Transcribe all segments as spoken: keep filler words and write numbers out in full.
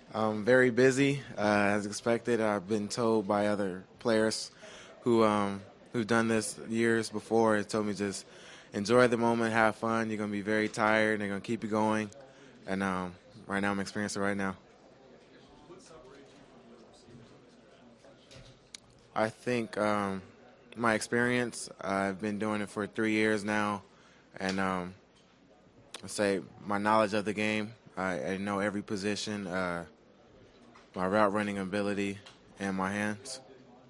I'm very busy, uh, as expected. I've been told by other players who um, who've done this years before. It told me just enjoy the moment, have fun. You're gonna be very tired, and they're gonna keep you going. And um, right now, I'm experiencing it right now. I think um, my experience. I've been doing it for three years now, and um, I say my knowledge of the game. I, I know every position, uh, my route running ability, and my hands.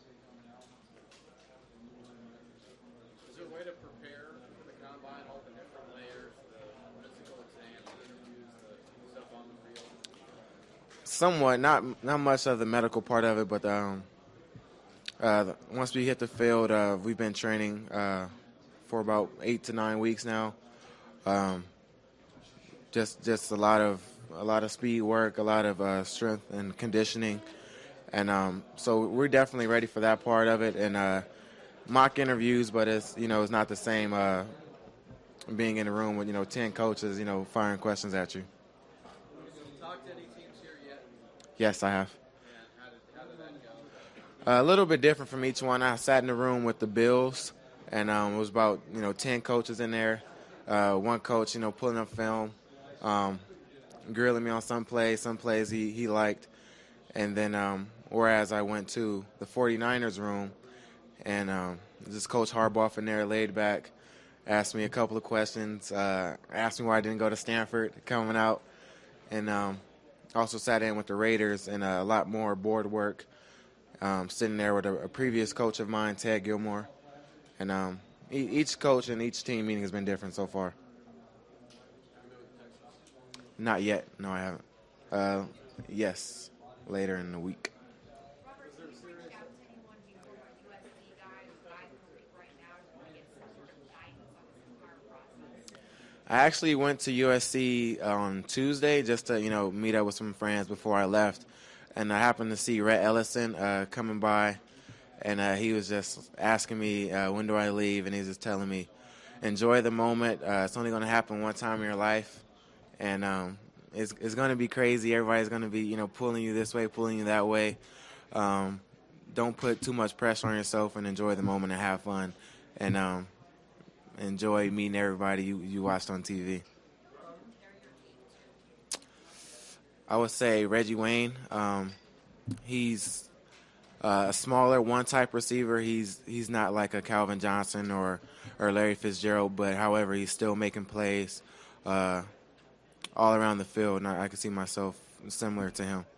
Is there a way to prepare for the combine, all the different layers, the physical exams, the interviews, the stuff on the field? Somewhat, not not much of the medical part of it, but um, uh, once we hit the field, uh, we've been training uh, for about eight to nine weeks now. Um, just just a lot of a lot of speed work, a lot of uh, strength and conditioning, and um, so we're definitely ready for that part of it. And uh, mock interviews, but it's you know it's not the same uh, being in a room with you know ten coaches, you know firing questions at you. Have you talked to any teams here yet? Yes, I have. And how did, how did that go? Uh, a little bit different from each one. I sat in the room with the Bills, and um, it was about you know ten coaches in there. Uh, one coach, you know, pulling up film, um, grilling me on some plays, some plays he, he liked. And then um, whereas I went to the 49ers room, and um, this Coach Harbaugh in there, laid back, asked me a couple of questions, uh, asked me why I didn't go to Stanford coming out, and um, also sat in with the Raiders and a lot more board work. Um, sitting there with a, a previous coach of mine, Ted Gilmore. And um, e- each coach and each team meeting has been different so far. Not yet. No, I haven't. Uh, yes, later in the week. Robert, have you reached out to anyone before U S C guys, guys in the league right now, to want to get some sort of guidance on this entire process? I actually went to U S C on Tuesday just to, you know, meet up with some friends before I left. And I happened to see Rhett Ellison uh, coming by, and uh, he was just asking me, uh, when do I leave? And he's just telling me, enjoy the moment. Uh, it's only going to happen one time in your life. And um, it's, it's going to be crazy. Everybody's going to be, you know, pulling you this way, pulling you that way. Um, don't put too much pressure on yourself and enjoy the moment and have fun. And um, enjoy meeting everybody you, you watched on T V. I would say Reggie Wayne. Um, he's uh, a smaller one-type receiver. He's he's not like a Calvin Johnson or, or Larry Fitzgerald, but however, he's still making plays uh, all around the field, and I, I can see myself similar to him.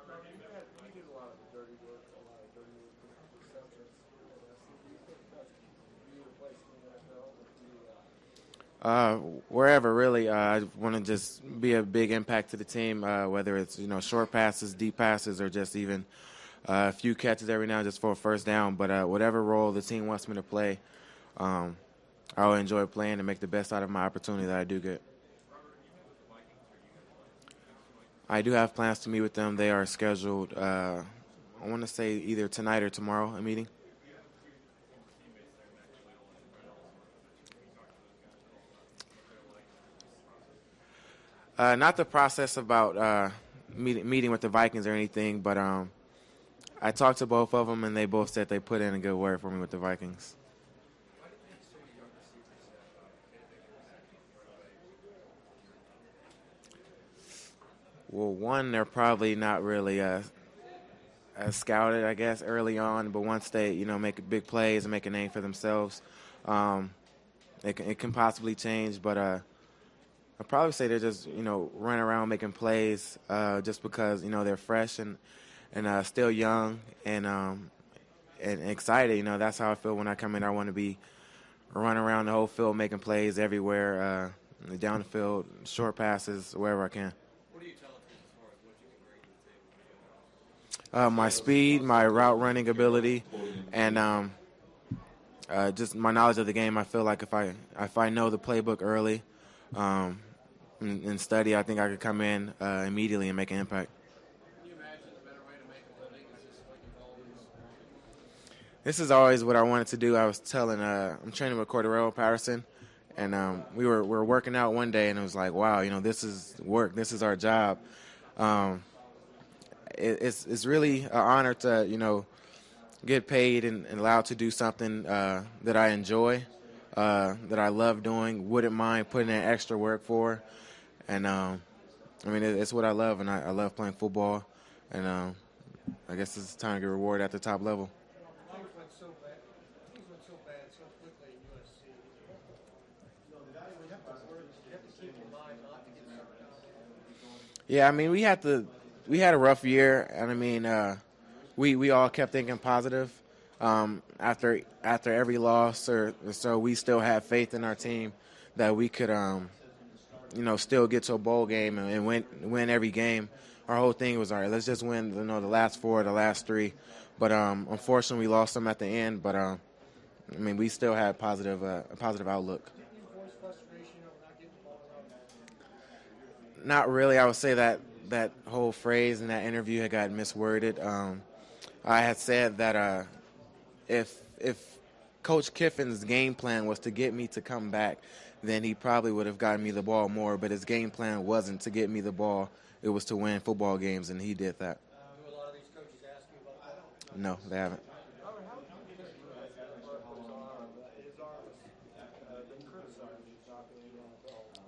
Uh, wherever, really. Uh, I want to just be a big impact to the team, uh, whether it's you know short passes, deep passes, or just even uh, a few catches every now and just for a first down. But uh, whatever role the team wants me to play, um, I'll enjoy playing and make the best out of my opportunity that I do get. I do have plans to meet with them. They are scheduled, uh, I want to say either tonight or tomorrow, a meeting. Uh, not the process about uh, meet, meeting with the Vikings or anything, but um, I talked to both of them, and they both said they put in a good word for me with the Vikings. Well, one, they're probably not really uh, uh, scouted, I guess, early on, but once they, you know, make big plays and make a name for themselves, um, it, can, it can possibly change. But uh, I'd probably say they're just, you know, running around making plays uh, just because, you know, they're fresh and and uh, still young and um, and excited. You know, that's how I feel when I come in. I want to be running around the whole field making plays everywhere, uh, down the field, short passes, wherever I can. What do you tell a team as far as what you can bring to the table? Uh, my speed, my route running ability, and um, uh, just my knowledge of the game. I feel like if I if I know the playbook early um, and, and study, I think I could come in uh, immediately and make an impact. Can you imagine a better way to make a living? Is just like you've always wanted? This is always what I wanted to do. I was telling, uh, I'm training with Cordero Patterson, and um, we were we were working out one day, and it was like, wow, you know, this is work. This is our job. Um, it, it's it's really an honor to you know get paid and, and allowed to do something uh, that I enjoy, uh, that I love doing, wouldn't mind putting in extra work for, and um, I mean it, it's what I love, and I, I love playing football, and um, I guess it's time to get rewarded at the top level. Things went so bad. Things went so bad so quickly in U S C. You know, you have to work. You have to keep in mind not to get nervous. Yeah, I mean we had to we had a rough year, and I mean uh, we we all kept thinking positive um, after after every loss, or so we still had faith in our team that we could um, you know still get to a bowl game and, and win win every game. Our whole thing was, all right, let's just win, you know, the last four, the last three. But um, unfortunately, we lost them at the end. But um, I mean, we still had positive, uh, a positive outlook. Didn't you voice frustration over not getting the ball around? Not really. I would say that that whole phrase in that interview had got misworded. Um, I had said that uh, if if Coach Kiffin's game plan was to get me to come back, then he probably would have gotten me the ball more. But his game plan wasn't to get me the ball. It was to win football games, and he did that. Do a lot of these coaches ask you about that? No, they haven't. Robert, how did you get his arm? His arm has been criticized. He's not being in the N F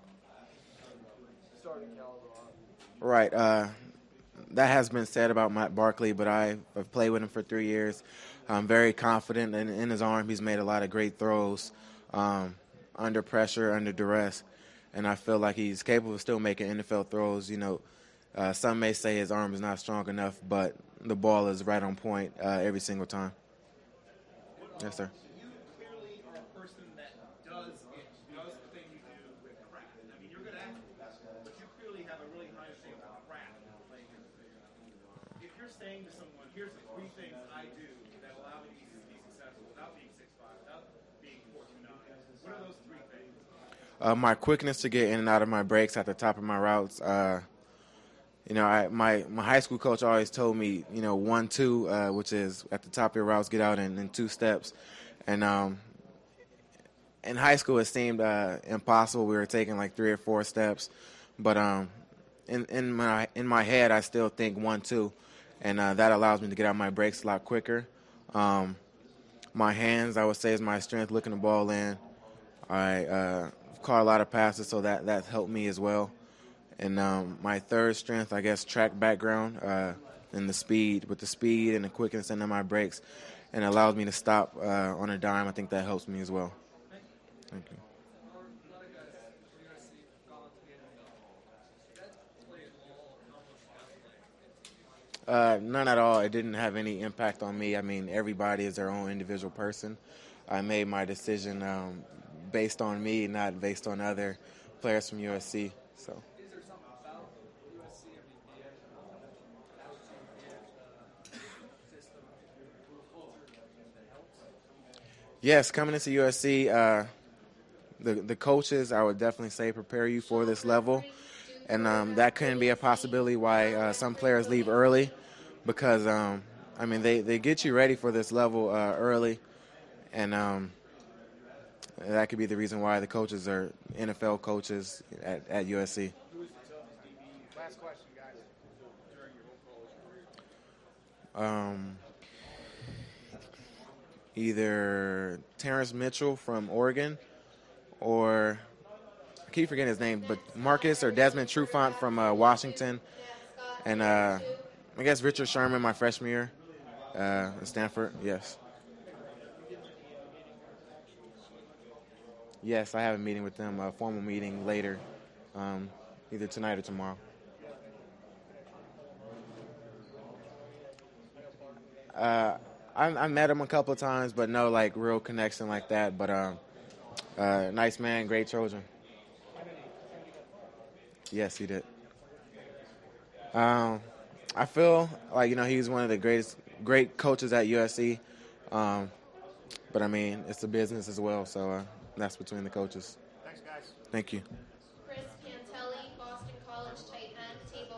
L. Starting caliber arm. Right. Uh, that has been said about Matt Barkley, but I have played with him for three years. I'm very confident in, in his arm. He's made a lot of great throws um, under pressure, under duress, and I feel like he's capable of still making N F L throws. You know, uh, some may say his arm is not strong enough, but the ball is right on point uh, every single time. Yes, sir. You clearly are a person that does it, does the thing you do with craft. I mean, you're a good athlete, but you clearly have a really high thing with craft playing in the field. If you're saying to someone, here's the three things I do that allow me to be successful without being six five, without being four two nine, what are those three things? Uh, my quickness to get in and out of my breaks at the top of my routes. Uh, you know, I, my, my high school coach always told me, you know, one, two, uh, which is at the top of your routes, get out in, in two steps. And um, in high school, it seemed uh, impossible. We were taking like three or four steps. But um, in, in, my, in my head, I still think one, two. And uh, that allows me to get out my breaks a lot quicker. Um, my hands, I would say, is my strength, looking the ball in. I uh, caught a lot of passes, so that, that helped me as well. And um, my third strength, I guess, track background uh, and the speed, with the speed and the quickness and then my breaks, and it allows me to stop uh, on a dime. I think that helps me as well. Thank you. Uh, none at all. It didn't have any impact on me. I mean, everybody is their own individual person. I made my decision um, based on me, not based on other players from U S C. So. Is there something about U S C? I mean, the coaching, the system, culture that helps? Yes, coming into U S C, uh, the the coaches, I would definitely say, prepare you for this level, and um, that couldn't be a possibility why uh, some players leave early, because um, I mean they, they get you ready for this level uh, early, and um, that could be the reason why the coaches are N F L coaches at, at U S C. Last question, guys. Um, either Terrence Mitchell from Oregon, or I keep forgetting his name, but Marcus or Desmond Trufant from uh, Washington, and uh, I guess Richard Sherman my freshman year uh, at Stanford. Yes. Yes, I have a meeting with them, a formal meeting later, um, either tonight or tomorrow. Uh, I, I met him a couple of times, but no like real connection like that. But um, uh, nice man, great Trojan. Yes, he did. Um, I feel like you know he's one of the greatest, great coaches at U S C. Um, but I mean, it's a business as well, so uh, that's between the coaches. Thanks, guys. Thank you.